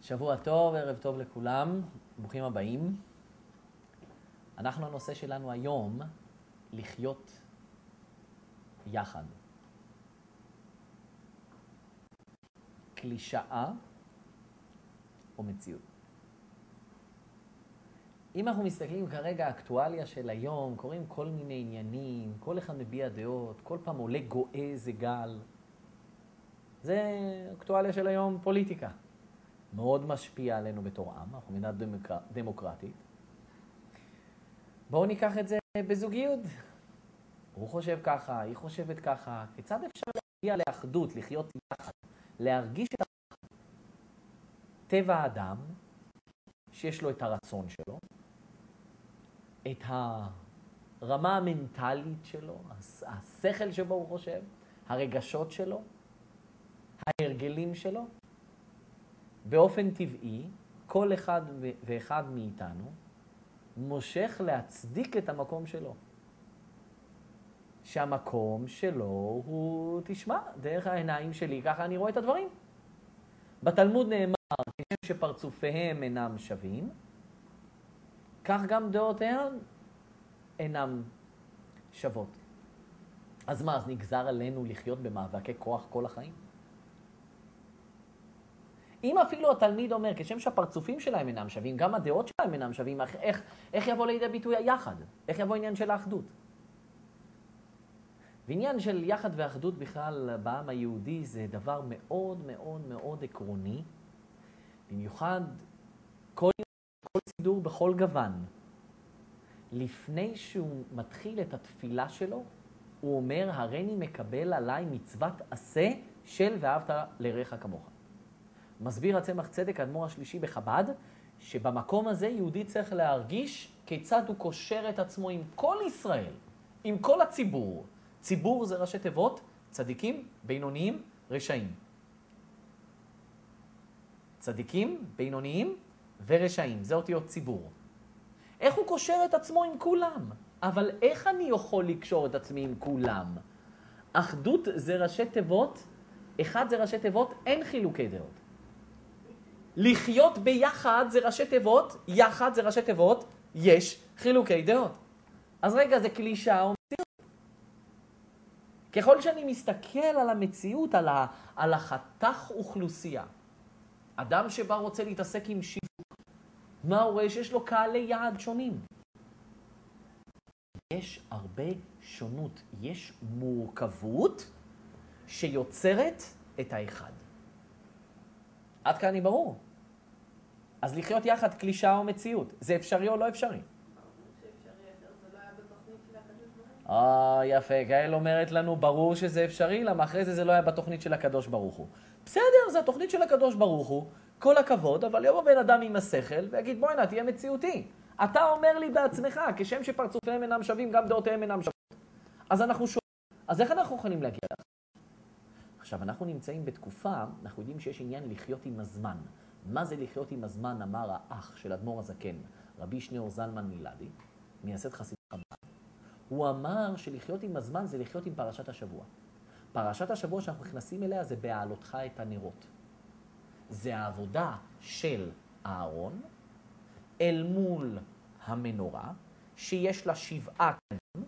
שבוע טוב, ערב טוב לכולם, ברוכים הבאים. הנושא שלנו היום, לחיות יחד. קלישאה או מציאות. אם אנחנו מסתכלים כרגע האקטואליה של היום, קוראים כל מיני עניינים, כל אחד מביע דעות, כל פעם עולה גואה איזה גל. זה אקטואליה של היום, פוליטיקה. מאוד משפיע עלינו בתור עם, אנחנו מדינה דמוקרטית. בואו ניקח את זה בזוגיות. הוא חושב ככה, היא חושבת ככה. כיצד אפשר להגיע לאחדות, לחיות יחד, להרגיש את טבע האדם, שיש לו את הרצון שלו, את הרמה המנטלית שלו, השכל שבו הוא חושב, הרגשות שלו, ההרגלים שלו. באופן טבעי, כל אחד ואחד מאיתנו מושך להצדיק את המקום שלו. שהמקום שלו הוא, תשמע, דרך העיניים שלי, ככה אני רואה את הדברים. בתלמוד נאמר, כשם שפרצופיהם אינם שווים, כך גם דעותיהם אינם שוות. אז מה, אז נגזר עלינו לחיות במאבקי כוח כל החיים? אם אפילו התלמיד אומר, כשם שהפרצופים שלהם אינם שווים, גם הדעות שלהם אינם שווים, איך יבוא לידי ביטוי היחד? איך יבוא עניין של האחדות? ועניין של יחד ואחדות בכלל בעם היהודי זה דבר מאוד מאוד מאוד עקרוני, במיוחד כל סידור בכל גוון. לפני שהוא מתחיל את התפילה שלו, הוא אומר, הריני מקבל עליי מצוות עשה של ואהבת לרעך כמוך. מסביר הצמח צדק האדמו"ר השלישי בחב"ד, שבמקום הזה יהודי צריך להרגיש כיצד הוא קושר את עצמו עם כל ישראל, עם כל הציבור. ציבור זה ראשי תיבות, צדיקים, בינוניים, רשעים. צדיקים, בינוניים ורשעים, זה אותיות ציבור. איך הוא קושר את עצמו עם כולם? אבל איך אני יכול לקשור את עצמי עם כולם? אחדות זה ראשי תיבות, אחד זה ראשי תיבות, אין חילוקי דעות. לחיות ביחד זה ראשי תיבות, יחד זה ראשי תיבות, יש חילוקי דעות. אז רגע, זה קלישאה או מציאות. ככל שאני מסתכל על המציאות, על החתך אוכלוסייה, אדם שבא רוצה להתעסק עם שיווק, מה הוא רואה? שיש לו קהלי יעד שונים. יש הרבה שונות, יש מורכבות שיוצרת את האחד. עד כאן היא ברור. אז לחיות יחד קלישאה או מציאות, זה אפשרי או לא אפשרי? יפה, גאל אומרת לנו, ברור שזה אפשרי, למה אחרי זה לא היה בתוכנית של הקדוש ברוך הוא. בסדר, זה התוכנית של הקדוש ברוך הוא, כל הכבוד, אבל יבוא בן אדם עם השכל ויגיד, בואי נה, תהיה מציאותי. אתה אומר לי בעצמך, כשם שפרצופיהם אינם שווים, גם דעותיהם אינם שווים. אז אנחנו שואלים, אז איך אנחנו יכולים להגיע לך? עכשיו, אנחנו נמצאים בתקופה, אנחנו יודעים שיש עניין לחיות עם הזמן. מה זה לחיות עם הזמן, אמר האח של אדמו"ר הזקן, רבי שניאור זלמן מילדי, מייסד חסידות חב"ד. הוא אמר שלחיות עם הזמן זה לחיות עם פרשת השבוע. פרשת השבוע שאנחנו נכנסים אליה זה בהעלותך את הנרות. זה העבודה של אהרון אל מול המנורה, שיש לה 7 קנים,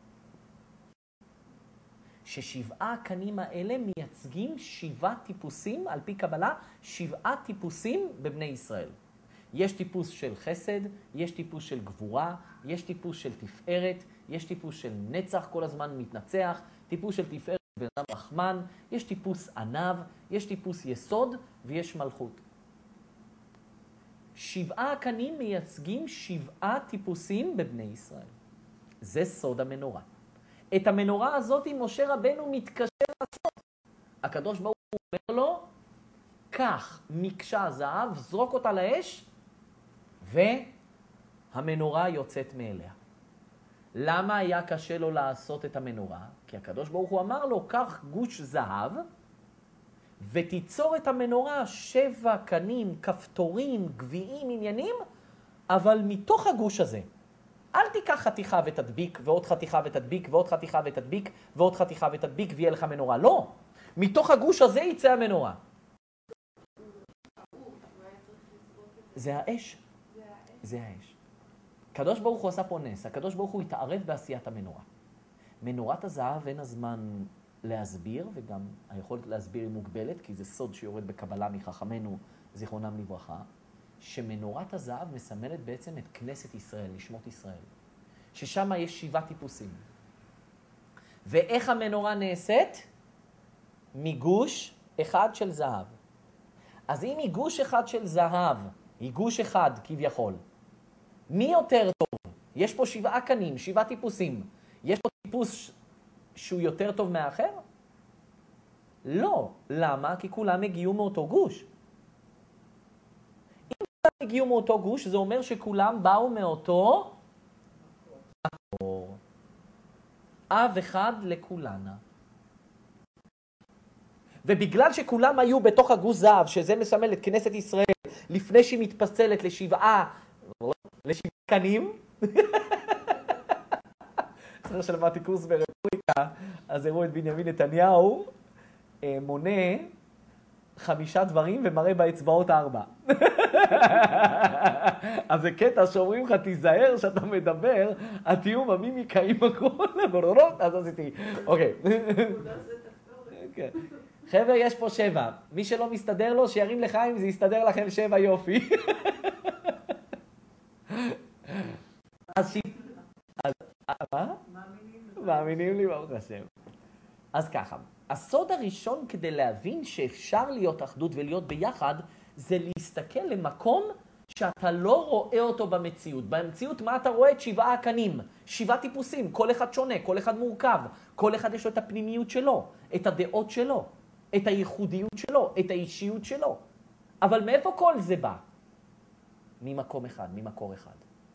ששבעה הקנים האלה מייצגים 7 טיפוסים, על פי קבלה, 7 טיפוסים בבני ישראל. יש טיפוס של חסד, יש טיפוס של גבורה, יש טיפוס של תפארת, יש טיפוס של נצח, כל הזמן מתנצח, טיפוס של תפארת בן אדם רחמן, יש טיפוס ענב, יש טיפוס יסוד ויש מלכות. 7 הקנים מייצגים 7 טיפוסים בבני ישראל. זה סוד המנורה. את המנורה הזאת משה רבנו מתקשר לעשות. הקדוש ברוך הוא אומר לו, קח מקשה זהב, זרוק אותה לאש, והמנורה יוצאת מאליה. למה היה קשה לו לעשות את המנורה? כי הקדוש ברוך הוא אמר לו, קח גוש זהב, ותיצור את המנורה 7 קנים, כפתורים, גביעים, עניינים, אבל מתוך הגוש הזה. אל תיקח חתיכה ותדביק, ועוד חתיכה ותדביק, ועוד חתיכה ותדביק, ועוד חתיכה ותדביק, ויהיה לך מנורה. לא! מתוך הגוש הזה יצא המנורה. זה האש. זה האש. הקדוש ברוך הוא עשה פה נס. הקדוש ברוך הוא התערב בעשיית המנורה. מנורת הזהב אין הזמן להסביר, וגם היכולת להסביר היא מוגבלת, כי זה סוד שיורד בקבלה מחכמנו, זיכרונם לברכה, שמנורת הזהב מסמלת בעצם את כנסת ישראל, נשמות ישראל, ששם יש 7 טיפוסים. ואיך המנורה נעשית? מגוש אחד של זהב. אז אם היא גוש אחד של זהב, היא גוש אחד כביכול, מי יותר טוב? יש פה 7 קנים, 7 טיפוסים. יש פה טיפוס שהוא יותר טוב מהאחר? לא. למה? כי כולם הגיעו מאותו גוש. אם כולם הגיעו מאותו גוש, זה אומר שכולם באו מאותו מקור. אב אחד לכולנה. ובגלל שכולם היו בתוך הגוש זהב, שזה מסמל את כנסת ישראל, לפני שהיא מתפצלת ל7 קנים, אחרי שלמדתי קורס ברפואה, אז הראו את בנימין נתניהו, מונה 5 דברים ומראה באצבעות 4. אז זה קטע שאומרים לך, תיזהר שאתה מדבר, התיאום המימיקה עם הכל, אז עשיתי, אוקיי. חבר'ה, יש פה 7. מי שלא מסתדר לו, שירים לחיים, זה יסתדר לכם 7 יופי. אז מה? מאמינים לי, ברוך השם. אז ככה, הסוד הראשון כדי להבין שאפשר להיות אחדות ולהיות ביחד, זה להסתכל למקום שאתה לא רואה אותו במציאות. במציאות מה אתה רואה? את 7 הקנים, 7 טיפוסים, כל אחד שונה, כל אחד מורכב, כל אחד יש לו את הפנימיות שלו, את הדעות שלו, את הייחודיות שלו, את האישיות שלו. אבל מאיפה כל זה בא? ממקום אחד, ממקור אחד.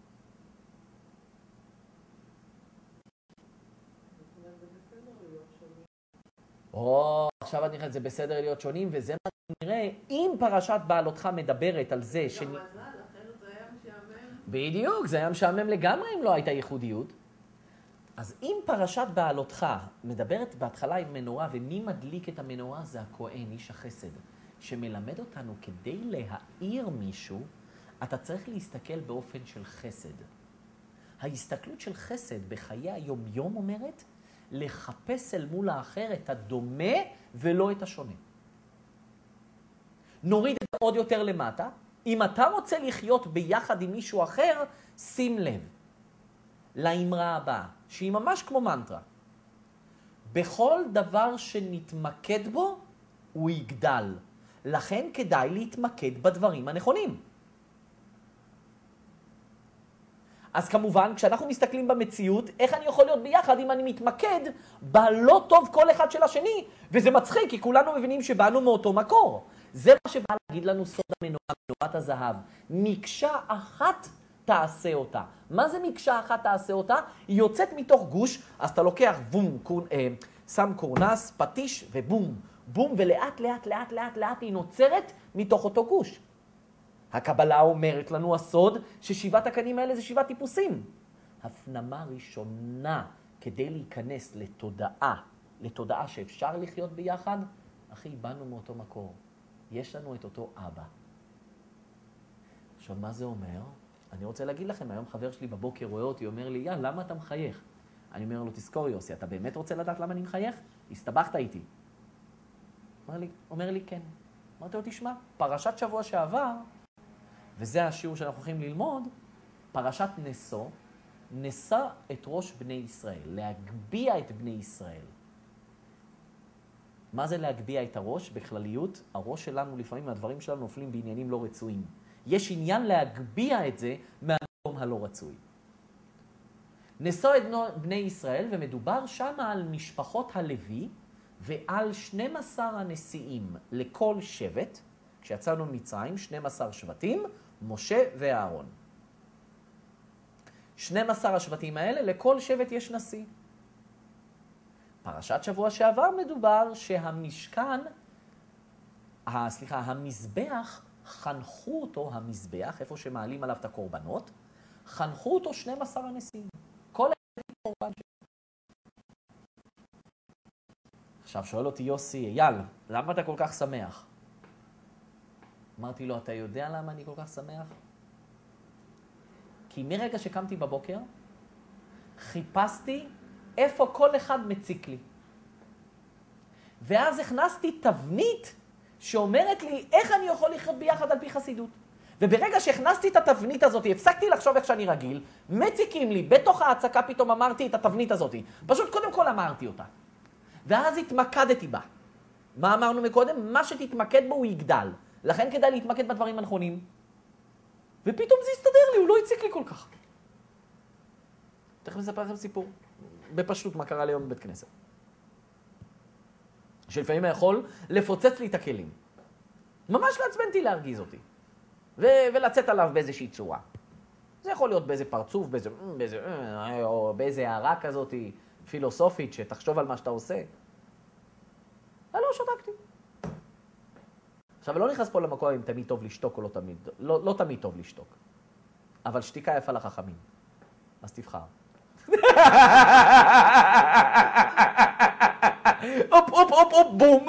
עכשיו אני חושב, זה בסדר להיות שונים, וזה מה שנראה, אם פרשת בעלותך מדברת על זה גם מזל, אחרת זה היה משעמם. בדיוק, זה היה משעמם לגמרי אם לא הייתה ייחודיות. אז אם פרשת בעלותך מדברת בהתחלה עם מנורה, ומי מדליק את המנורה זה הכהן, איש החסד, שמלמד אותנו כדי להאיר מישהו, אתה צריך להסתכל באופן של חסד. ההסתכלות של חסד בחיי היום-יום אומרת, לחפש אל מול האחר את הדומה ולא את השונה. נוריד את זה עוד יותר למטה. אם אתה רוצה לחיות ביחד עם מישהו אחר, שים לב לאמרה הבאה, שהיא ממש כמו מנטרה. בכל דבר שנתמקד בו, הוא יגדל. לכן כדאי להתמקד בדברים הנכונים. אז כמובן, כשאנחנו מסתכלים במציאות, איך אני יכול להיות ביחד אם אני מתמקד בלא טוב כל אחד של השני? וזה מצחיק, כי כולנו מבינים שבאנו מאותו מקור. זה מה שבא להגיד לנו סוד המנורה, מנורת הזהב. מקשה אחת תעשה אותה. מה זה מקשה אחת תעשה אותה? היא יוצאת מתוך גוש, אז אתה לוקח בום, שם קורנס, פטיש ובום. בום, ולאט לאט לאט לאט לאט היא נוצרת מתוך אותו גוש. הקבלה אומרת לנו הסוד ש7 הקנים האלה זה 7 טיפוסים. הפנמה ראשונה כדי להיכנס לתודעה שאפשר לחיות ביחד, אחי, באנו מאותו מקור. יש לנו את אותו אבא. עכשיו, מה זה אומר? אני רוצה להגיד לכם, היום חבר שלי בבוקר רואה אותי, אומר לי, למה אתה מחייך? אני אומר לו, תזכור יוסי, אתה באמת רוצה לדעת למה אני מחייך? הסתבכת איתי. אומר לי, כן. אמרתי לו, תשמע, פרשת שבוע שעבר, וזה השיעור שאנחנו הולכים ללמוד, פרשת נשוא, נשא את ראש בני ישראל, להגביע את בני ישראל. מה זה להגביע את הראש? בכלליות, הראש שלנו לפעמים, הדברים שלנו נופלים בעניינים לא רצויים. יש עניין להגביע את זה מהמקום הלא רצוי. נשא את בני ישראל, ומדובר שם על משפחות הלוי, ועל 12 הנשיאים לכל שבט, כשיצאנו ממצרים, 12 שבטים, משה ואהרון. 12 השבטים האלה, לכל שבט יש נשיא. פרשת שבוע שעבר מדובר שהמשכן, המזבח, חנכו אותו, המזבח, איפה שמעלים עליו את הקורבנות, חנכו אותו 12 הנשיאים. כל הקורבן שלו. עכשיו שואל אותי יוסי, אייל, למה אתה כל כך שמח? אמרתי לו, אתה יודע למה אני כל כך שמח? כי מרגע שקמתי בבוקר, חיפשתי איפה כל אחד מציק לי. ואז הכנסתי תבנית שאומרת לי איך אני יכול לחיות ביחד על פי חסידות. וברגע שהכנסתי את התבנית הזאת, הפסקתי לחשוב איך שאני רגיל, מציקים לי, בתוך ההצקה פתאום אמרתי את התבנית הזאת. פשוט קודם כל אמרתי אותה. ואז התמקדתי בה. מה אמרנו מקודם? מה שתתמקד בו הוא יגדל. לכן כדאי להתמקד בדברים הנכונים. ופתאום זה הסתדר לי, הוא לא הציק לי כל כך. תכף נספר לכם סיפור. בפשטות מה קרה לי היום בבית כנסת. שלפעמים יכול לפוצץ לי את הכלים. ממש לעצבנתי להרגיז אותי. ולצאת עליו באיזושהי צורה. זה יכול להיות באיזה פרצוף, או באיזה הערה כזאת פילוסופית שתחשוב על מה שאתה עושה. לא שותקתי. עכשיו, לא נכנס פה למקום אם תמיד טוב לשתוק או לא תמיד. לא תמיד טוב לשתוק. אבל שתיקה יפה לחכמים. אז תבחר. אופ, אופ, אופ, אופ, בום.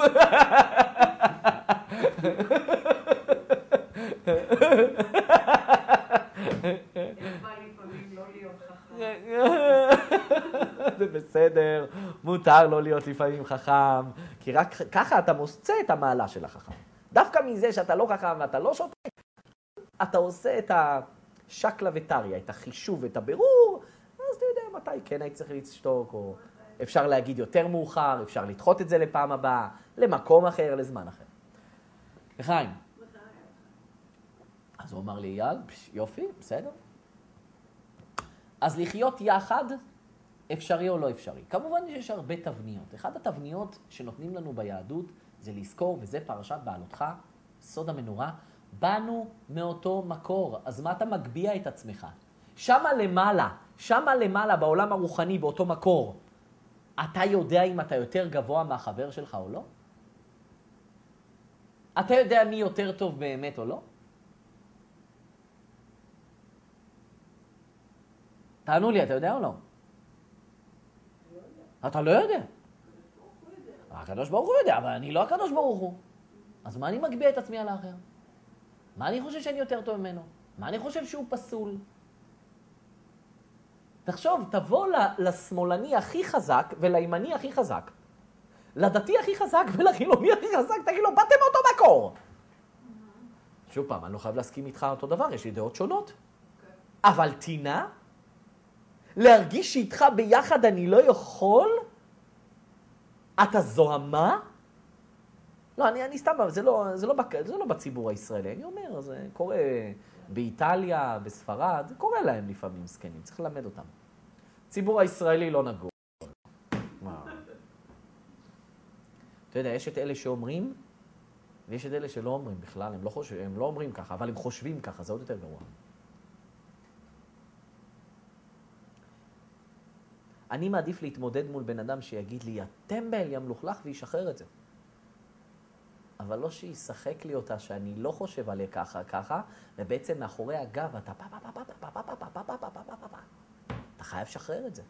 זה בסדר, מותר לא להיות לפעמים חכם, כי רק ככה אתה מוצא את המעלה של החכם. דווקא מזה שאתה לא חכם ואתה לא שותק, אתה עושה את השקלה וטריה, את החישוב ואת הבירור, אז אתה יודע מתי כן היית צריך לשתוק, או אפשר להגיד יותר מאוחר, אפשר לדחות את זה לפעם הבאה, למקום אחר, לזמן אחר. לחיים. אז הוא אמר לי, אייל, יופי, בסדר. אז לחיות יחד, אפשרי או לא אפשרי. כמובן שיש הרבה תבניות. אחת התבניות שנותנים לנו ביהדות זה לזכור, וזה פרשת בעלותך, סוד המנורה, באנו מאותו מקור. אז מה אתה מגביע את עצמך? שמה למעלה, בעולם הרוחני, באותו מקור, אתה יודע אם אתה יותר גבוה מהחבר שלך או לא? אתה יודע מי יותר טוב באמת או לא? תענו לי, אתה יודע או לא? אתה לא יודע. הקדוש ברוך הוא יודע, אבל אני לא הקדוש ברוך הוא. אז מה אני מגביע את עצמי על האחר? מה אני חושב שאני יותר טוב ממנו? מה אני חושב שהוא פסול? תחשוב, תבוא לשמאלני הכי חזק ולימני הכי חזק. לדתי הכי חזק ולחילוני הכי חזק, תגיד לו, באתם מאותו מקור. שוב פעם, אני לא חייב להסכים איתך אותו דבר, יש לי דעות שונות. אבל תינה, להרגיש שאיתך ביחד אני לא יכול? אתה זוהמה? לא, אני סתם, זה לא בציבור הישראלי, אני אומר, זה קורה באיטליה, בספרד, זה קורה להם לפעמים סקנים, צריך ללמד אותם. ציבור הישראלי לא נגור. אתה יודע, יש את אלה שאומרים, ויש את אלה שלא אומרים בכלל, הם לא אומרים ככה, אבל הם חושבים ככה, זה עוד יותר גרוע. אני מעדיף להתמודד מול בן אדם שיגיד לי, הטמבל ימלוכלך וישחרר את זה. אבל לא שישחק לי אותה שאני לא חושב עליה ככה, ובעצם מאחורי הגב אתה אתה חייב לשחרר את זה.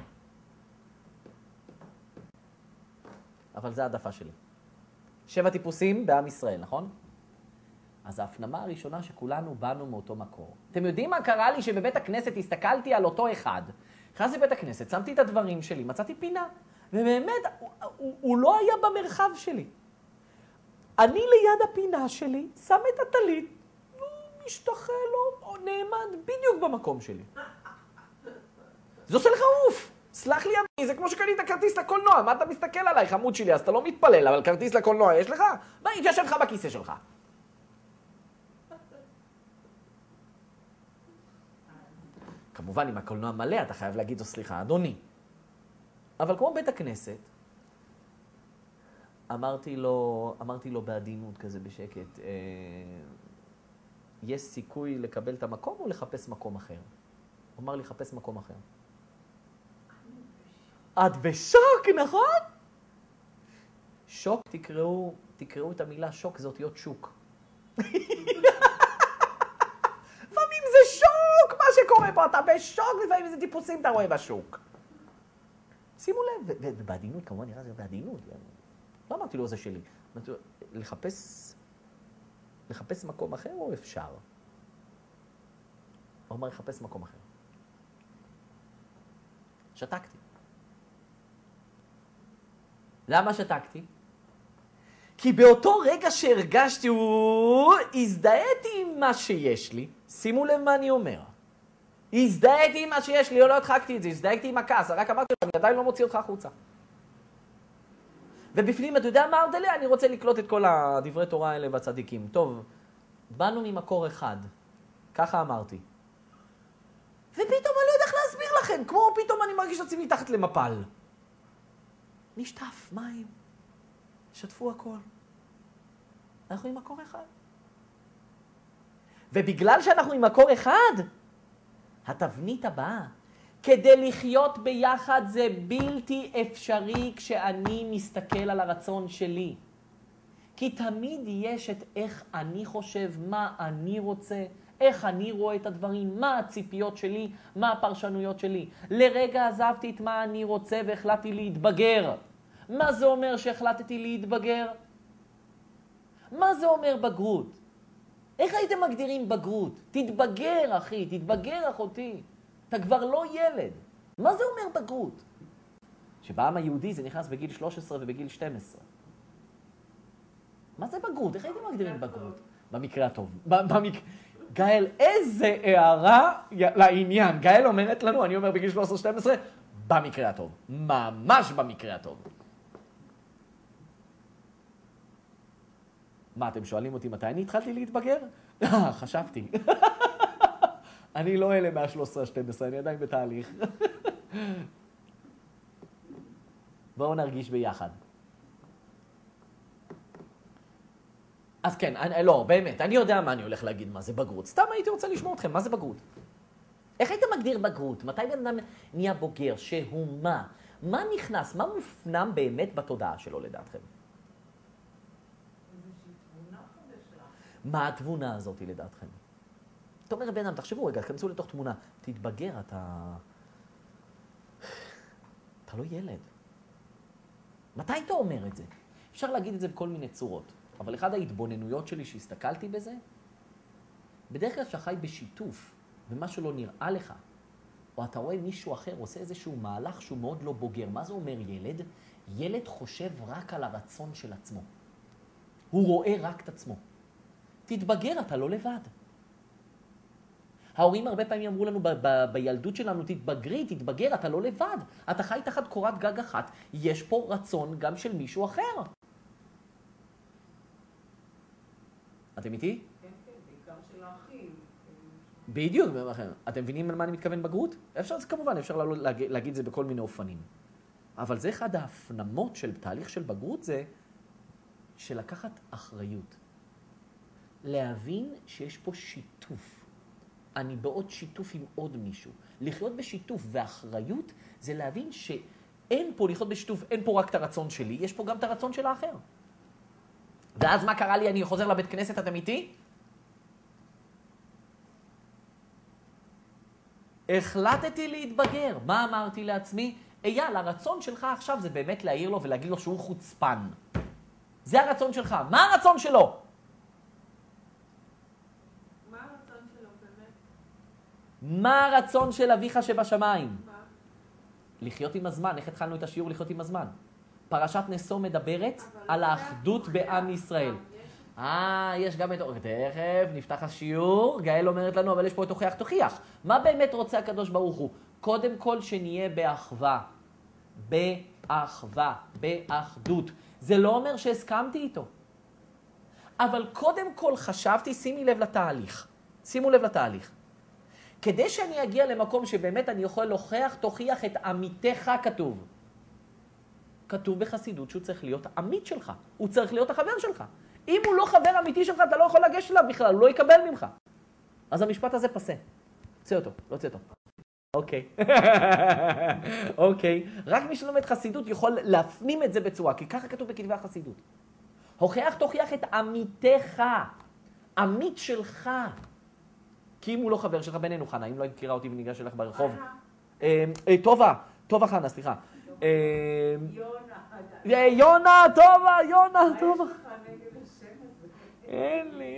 אבל זה העדפה שלי. 7 טיפוסים בעם ישראל, נכון? אז ההפנמה הראשונה שכולנו באנו מאותו מקור. אתם יודעים מה קרה לי שבבית הכנסת הסתכלתי על אותו אחד? נכנסתי לבית הכנסת, שמתי את הדברים שלי, מצאתי פינה. ובאמת, הוא לא היה במרחב שלי. אני ליד הפינה שלי, שם את הטלית, משתחל לו, או נעמד בדיוק במקום שלי. זה עושה לך אוף. סלח לי, אמי, זה כמו שקנית כרטיס לקולנוע. מה אתה מסתכל עליי, חמוד שלי? אז אתה לא מתפלל, אבל כרטיס לקולנוע יש לך? מה, יתיישב לך בכיסא שלך. כמובן, אם הקולנוע מלא, אתה חייב להגיד לו, סליחה, אדוני. אבל כמו בית הכנסת, אמרתי לו בעדינות כזה בשקט, יש סיכוי לקבל את המקום או לחפש מקום אחר? הוא אמר לי, חפש מקום אחר. את בשוק, נכון? שוק, תקראו את המילה שוק, זה אותיות שוק. לפעמים זה שוק, מה שקורה פה, אתה בשוק, לפעמים זה טיפוסים, אתה רואה בשוק. שימו לב, ובעדינות, כמובן נראה זה בעדינות. לא אמרתי לו, זה שלי. לחפש לחפש מקום אחר או אפשר? הוא אמר, לחפש מקום אחר. שתקתי. למה שתקתי? כי באותו רגע שהרגשתי, הזדהיתי עם מה שיש לי. שימו לב מה אני אומר. הזדהיתי עם מה שיש לי, לא הדחקתי את זה, הזדהיתי עם הכעס, רק אמרתי, אני עדיין לא מוציא אותך החוצה. ובפנים, אתה יודע מה ארדלי? אני רוצה לקלוט את כל הדברי תורה האלה בצדיקים. טוב, באנו ממקור אחד, ככה אמרתי. ופתאום אני לא יודע איך להסביר לכם, כמו פתאום אני מרגיש עצמי מתחת למפל. נשטף, מים, שטפו הכל. אנחנו עם מקור אחד. ובגלל שאנחנו עם מקור אחד, התבנית הבאה, כדי לחיות ביחד זה בלתי אפשרי כשאני מסתכל על הרצון שלי. כי תמיד יש את איך אני חושב, מה אני רוצה, איך אני רואה את הדברים, מה הציפיות שלי, מה הפרשנויות שלי. לרגע עזבתי את מה אני רוצה והחלטתי להתבגר. מה זה אומר שהחלטתי להתבגר? מה זה אומר בגרות? איך הייתם מגדירים בגרות? תתבגר אחי, תתבגר אחותי. אתה כבר לא ילד. מה זה אומר בגרות? שבעם היהודי זה נכנס בגיל 13 ובגיל 12. מה זה בגרות? איך הייתם מגדירים בגרות? במקרה הטוב. גאל, איזה הערה לעניין. גאל אומרת לנו, אני אומר בגיל 13-12, במקרה הטוב. ממש במקרה הטוב. מה, אתם שואלים אותי מתי אני התחלתי להתבגר? חשבתי. אני לא אלה מה-13-12, אני עדיין בתהליך. בואו נרגיש ביחד. אז כן, לא, באמת, אני יודע מה אני הולך להגיד, מה זה בגרות. סתם הייתי רוצה לשמוע אתכם, מה זה בגרות? איך היית מגדיר בגרות? מתי בן אדם נהיה בוגר? שהוא מה? מה נכנס? מה מופנם באמת בתודעה שלו לדעתכם? מה התבונה הזאת לדעתכם? אתה אומר בן אדם, תחשבו רגע, תכנסו לתוך תמונה. תתבגר, אתה לא ילד. מתי אתה אומר את זה? אפשר להגיד את זה בכל מיני צורות. אבל אחד ההתבוננויות שלי שהסתכלתי בזה, בדרך כלל שחי בשיתוף, ומשהו לא נראה לך, או אתה רואה מישהו אחר עושה איזשהו מהלך שהוא מאוד לא בוגר. מה זה אומר ילד? ילד חושב רק על הרצון של עצמו. הוא רואה רק את עצמו. תתבגר, אתה לא לבד. ההורים הרבה פעמים אמרו לנו בילדות שלנו, תתבגר, אתה לא לבד. אתה חי תחת קורת גג אחת, יש פה רצון גם של מישהו אחר. אתם איתי? כן, כן, בעיקר של האחים. בדיוק, אתם מבינים על מה אני מתכוון בגרות? אפשר, כמובן, אפשר להגיד את זה בכל מיני אופנים. אבל זה אחד ההפנמות של תהליך של בגרות, זה של לקחת אחריות. להבין שיש פה שיתוף. אני בעוד שיתוף עם עוד מישהו. לחיות בשיתוף ואחריות זה להבין שאין פה לחיות בשיתוף, אין פה רק את הרצון שלי, יש פה גם את הרצון של האחר. ואז מה קרה לי? אני חוזר לבית כנסת, אתם איתי? החלטתי להתבגר. מה אמרתי לעצמי? אייל, הרצון שלך עכשיו זה באמת להעיר לו ולהגיד לו שהוא חוצפן. זה הרצון שלך. מה הרצון שלו? מה הרצון שלו באמת? מה הרצון של אביך שבשמיים? מה? לחיות עם הזמן. איך התחלנו את השיעור לחיות עם הזמן? פרשת נשוא מדברת על האחדות בעם ישראל. יש גם את... תכף, נפתח השיעור. גאל אומרת לנו, אבל יש פה את הוכיח תוכיח. מה באמת רוצה הקדוש ברוך הוא? קודם כל שנהיה באחווה. באחווה, באחדות. זה לא אומר שהסכמתי איתו. אבל קודם כל חשבתי, שימי לב לתהליך. שימו לב לתהליך. כדי שאני אגיע למקום שבאמת אני יכול להוכיח, תוכיח את עמיתך כתוב. כתוב בחסידות שהוא צריך להיות עמית שלך. הוא צריך להיות החבר שלך. אם הוא לא חבר אמיתי שלך, אתה לא יכול לגשת אליו בכלל, הוא לא יקבל ממך. אז המשפט הזה פסה. צא אותו, לא צא אותו. אוקיי. אוקיי. רק מי שלומד חסידות יכול להפנים את זה בצורה, כי ככה כתוב בכתבי החסידות. הוכיח תוכיח את עמיתך. עמית שלך. כי אם הוא לא חבר שלך, בינינו חנה, אם לא מכירה אותי וניגש אלך ברחוב. טובה חנה, סליחה. יונה, טובה. אין לי,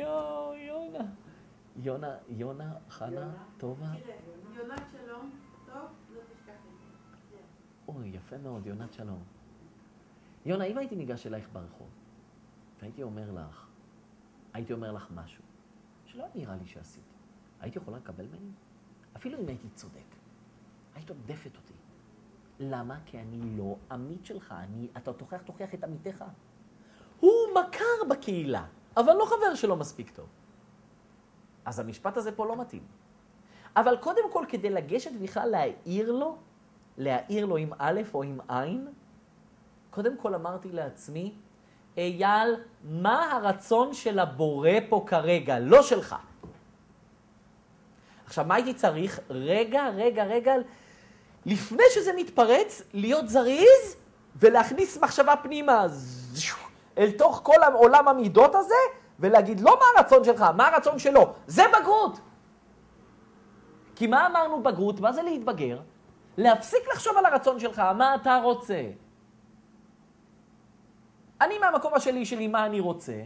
יונה. יונה, חנה, טובה. יונת שלום, טוב, לא תשכח את זה. אוי, יפה מאוד, יונת שלום. יונה, אם הייתי ניגש אלייך ברחוב, והייתי אומר לך משהו, שלא נראה לי שעשיתי, הייתי יכולה לקבל ממני? אפילו אם הייתי צודק, היית עודפת אותי. למה? כי אני לא עמית שלך, אתה תוכיח את עמיתך. הוא מכר בקהילה, אבל לא חבר שלו מספיק טוב. אז המשפט הזה פה לא מתאים. אבל קודם כל, כדי לגשת בכלל להעיר לו עם א' או עם עין, קודם כל אמרתי לעצמי, אייל, מה הרצון של הבורא פה כרגע? לא שלך. עכשיו, מה הייתי צריך? רגע, לפני שזה מתפרץ, להיות זריז ולהכניס מחשבה פנימה אל תוך כל עולם המידות הזה, ולהגיד, לא מה הרצון שלך, מה הרצון שלו. זה בגרות. כי מה אמרנו בגרות? מה זה להתבגר? להפסיק לחשוב על הרצון שלך, מה אתה רוצה. אני מהמקום שלי, מה אני רוצה?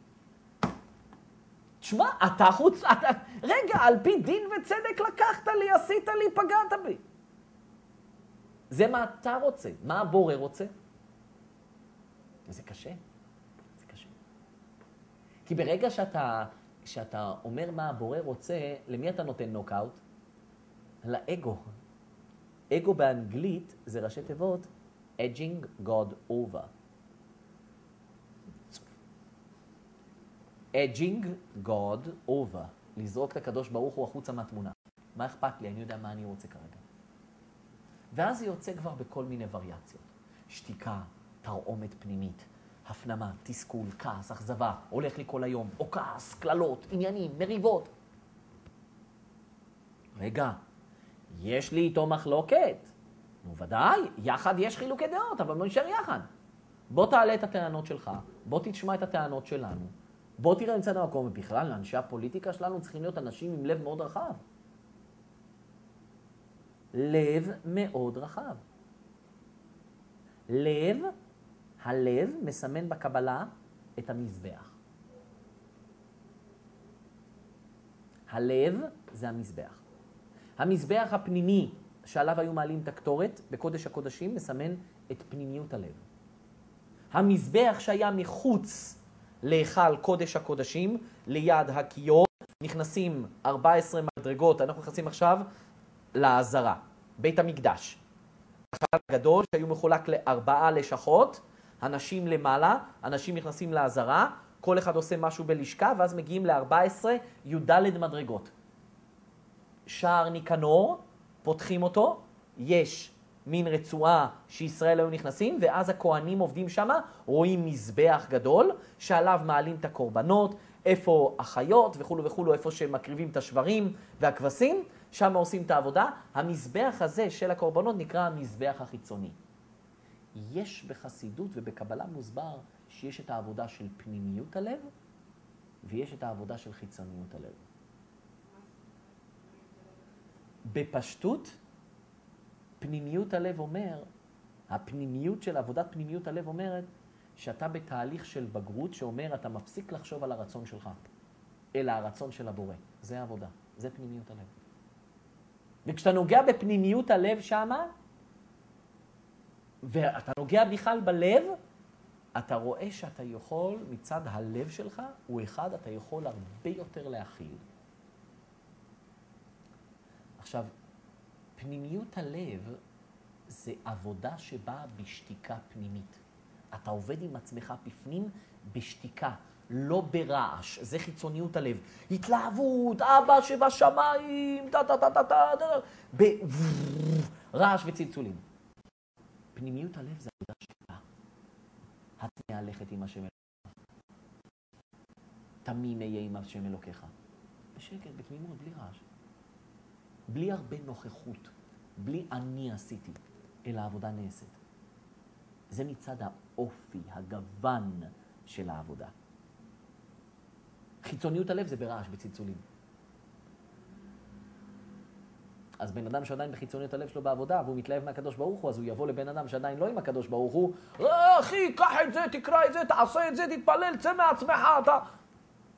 תשמע, רגע, על פי דין וצדק לקחת לי, עשית לי, פגעת בי. זה מה אתה רוצה, מה הבורא רוצה. וזה קשה, זה קשה. כי ברגע שאתה אומר מה הבורא רוצה, למי אתה נותן נוקאוט? לאגו. אגו באנגלית זה ראשי תיבות, edging God over. edging God over. לזרוק את הקדוש ברוך הוא החוצה מהתמונה. מה אכפת לי? אני יודע מה אני רוצה כרגע. ואז זה יוצא כבר בכל מיני וריאציות. שתיקה, תרעומת פנימית, הפנמה, תסכול, כעס, אכזבה, הולך לי כל היום, או כעס, כללות, עניינים, מריבות. רגע, יש לי איתו מחלוקת. נו ודאי, יחד יש חילוקי דעות, אבל בוא נשאר יחד. בוא תעלה את הטענות שלך, בוא תשמע את הטענות שלנו, בוא תראה מצד המקום, ובכלל, לאנשי הפוליטיקה שלנו צריכים להיות אנשים עם לב מאוד רחב. לב מאוד רחב. הלב מסמן בקבלה את המזבח. הלב זה המזבח. המזבח הפנימי שעליו היו מעלים את הקטורת בקודש הקודשים מסמן את פנימיות הלב. המזבח שהיה מחוץ להיכל קודש הקודשים, ליד הכיור, נכנסים 14 מדרגות, אנחנו נכנסים עכשיו לעזרה, בית המקדש. החלל הגדול שהיו מחולק ל4 לשכות, אנשים למעלה, אנשים נכנסים לעזרה, כל אחד עושה משהו בלשכה, ואז מגיעים ל14 י"ד מדרגות. שער ניקנור, פותחים אותו, יש מין רצועה שישראל היו נכנסים, ואז הכהנים עובדים שם, רואים מזבח גדול, שעליו מעלים את הקורבנות, איפה החיות וכו', איפה שמקריבים את השברים והכבשים, שם עושים את העבודה. המזבח הזה של הקורבנות נקרא המזבח החיצוני. יש בחסידות ובקבלה מוסבר שיש את העבודה של פנימיות הלב, ויש את העבודה של חיצוניות הלב. בפשטות, פנימיות הלב אומר, הפנימיות של עבודת פנימיות הלב אומרת, שאתה בתהליך של בגרות שאומר, אתה מפסיק לחשוב על הרצון שלך, אלא הרצון של הבורא. זה העבודה, זה פנימיות הלב. וכשאתה נוגע בפנימיות הלב שמה, ואתה נוגע בכלל בלב, אתה רואה שאתה יכול, מצד הלב שלך, הוא אחד, אתה יכול הרבה יותר להכיל. עכשיו, פנימיות הלב זה עבודה שבאה בשתיקה פנימית. אתה עובד עם עצמך בפנים בשתיקה, לא ברעש. זה חיצוניות הלב. התלהבות, אבא שבשמיים, ברעש וצלצולים. פנימיות הלב זה עבודה שקטה. את מהלכת עם השם אלוקיך. תמים אהיה עם השם אלוקיך. בשקט, בתמימות, בלי רעש. בלי הרבה נוכחות, בלי אני עשיתי, אלא העבודה נעשית. זה מצד האופי, הגוון של העבודה. חיצוניות הלב זה ברעש, בצלצולים. אז בן אדם שעדיין בחיצוניות הלב שלו בעבודה, והוא מתלהב מהקדוש ברוך הוא, אז הוא יבוא לבן אדם שעדיין לא עם הקדוש ברוך הוא, אחי, קח את זה, תקרא את זה, תעשה את זה, תתפלל, צא מעצמך, אתה...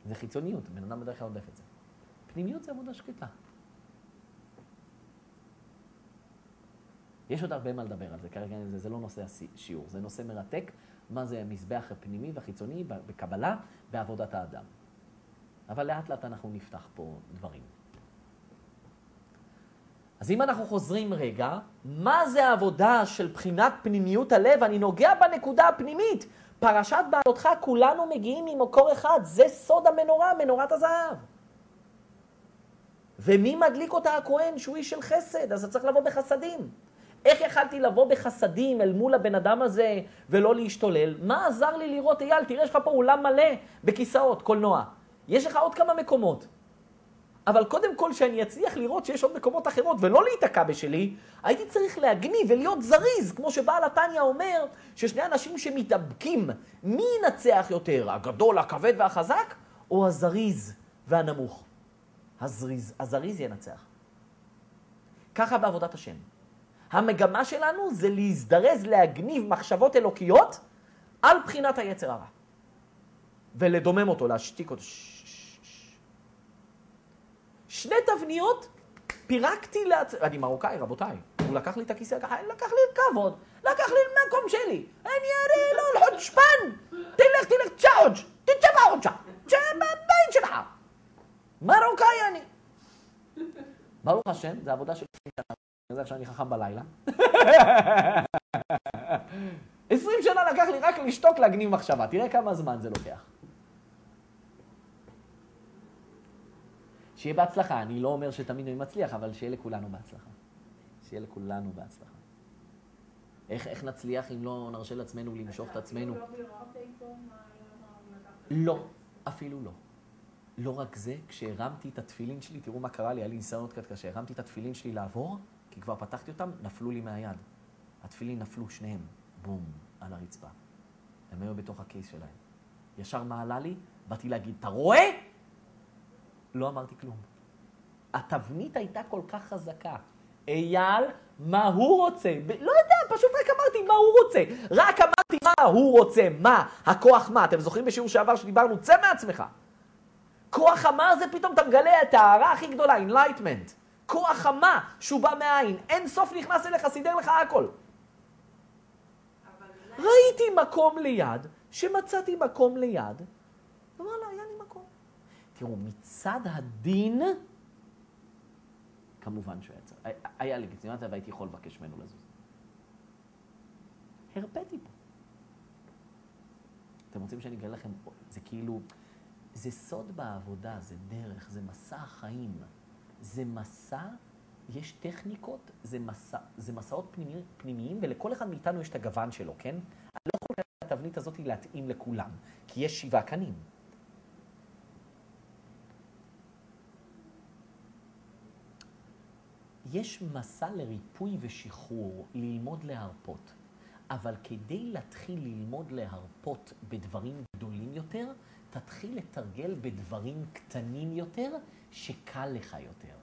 זה חיצוניות, בן אדם בדרך כלל עודף את זה. פנימיות זה עבודה שקטה. יש עוד הרבה מה לדבר על זה, כרגע זה לא נושא השיעור, זה נושא מרתק, מה זה המזבח הפנימי והחיצוני בקבלה, בעבודת האדם. אבל לאט לאט אנחנו נפתח פה דברים. אז אם אנחנו חוזרים רגע, מה זה העבודה של בחינת פנימיות הלב? אני נוגע בנקודה הפנימית. פרשת בעלותך, כולנו מגיעים ממקור אחד, זה סוד המנורה, מנורת הזהב. ומי מדליק אותה? הכהן, שהוא איש של חסד, אז אתה צריך לבוא בחסדים. איך יכלתי לבוא בחסדים אל מול הבן אדם הזה ולא להשתולל? מה עזר לי לראות? אייל, תראה, יש לך פה אולם מלא בכיסאות, קולנוע. יש לך עוד כמה מקומות. אבל קודם כל שאני אצליח לראות שיש עוד מקומות אחרות ולא להיתקע בשלי, הייתי צריך להגניב ולהיות זריז, כמו שבעל התניא אומר, ששני אנשים שמתאבקים, מי ינצח יותר? הגדול, הכבד והחזק, או הזריז והנמוך? הזריז ינצח. ככה בעבודת השם. המגמה שלנו זה להזדרז, להגניב מחשבות אלוקיות על בחינת היצר הרע. ולדומם אותו, להשתיק אותו. שני תבניות פירקתי אני מרוקאי, רבותיי. הוא לקח לי את הכיסא, לקח לי כבוד, לקח לי מקום שלי. אני אראה לו לחודשפן. תלך, תשעוד, תצא מהחודשה. תצא מהבית שלך. מרוקאי אני. ברוך השם, זה עבודה של 20 שנה. זה עכשיו אני חכם בלילה. 20 שנה לקח לי רק לשתוק להגניב מחשבה. תראה כמה זמן זה לוקח. שיהיה בהצלחה. אני לא אומר שתמיד אני מצליח, אבל שיהיה לכולנו בהצלחה. שיהיה לכולנו בהצלחה. איך נצליח אם לא נרשה לעצמנו למשוך את עצמנו? לא, אפילו לא. לא רק זה, כשהרמתי את התפילין שלי, תראו מה קרה לי, היה לי ניסיונות קצת קשה. הרמתי את התפילין שלי לעבור, כי כבר פתחתי אותם, נפלו לי מהיד. התפילין נפלו שניהם, בום, על הרצפה. הם היו בתוך הקייס שלהם. ישר מה עלה לי? באתי להגיד, אתה רואה? לא אמרתי כלום. התבנית הייתה כל כך חזקה. אייל, מה הוא רוצה? לא יודע, פשוט רק אמרתי מה הוא רוצה. רק אמרתי מה הוא רוצה, מה? הכוח מה? אתם זוכרים בשיעור שעבר שדיברנו? צא מעצמך. כוח המה זה פתאום אתה מגלה את ההערה הכי גדולה, enlightenment. כוח המה שהוא בא מהעין. אין סוף נכנס אליך, סידר לך הכל. ראיתי מקום ליד, שמצאתי מקום ליד, אמר לה, היה לי מקום. תראו, מצד הדין, כמובן שהוא יצא. היה לגיטימציה והייתי יכול לבקש ממנו לזוז. הרפאתי פה. אתם רוצים שאני אגלה לכם, זה כאילו, זה סוד בעבודה, זה דרך, זה מסע החיים. זה מסע, יש טכניקות, זה מסעות פנימיים, ולכל אחד מאיתנו יש את הגוון שלו, כן? אני לא יכול את התבנית הזאת להתאים לכולם, כי יש 7 קנים. יש מסע לריפוי ושחרור, ללמוד להרפות. אבל כדי להתחיל ללמוד להרפות בדברים גדולים יותר, תתחיל לתרגל בדברים קטנים יותר, שקל לך יותר.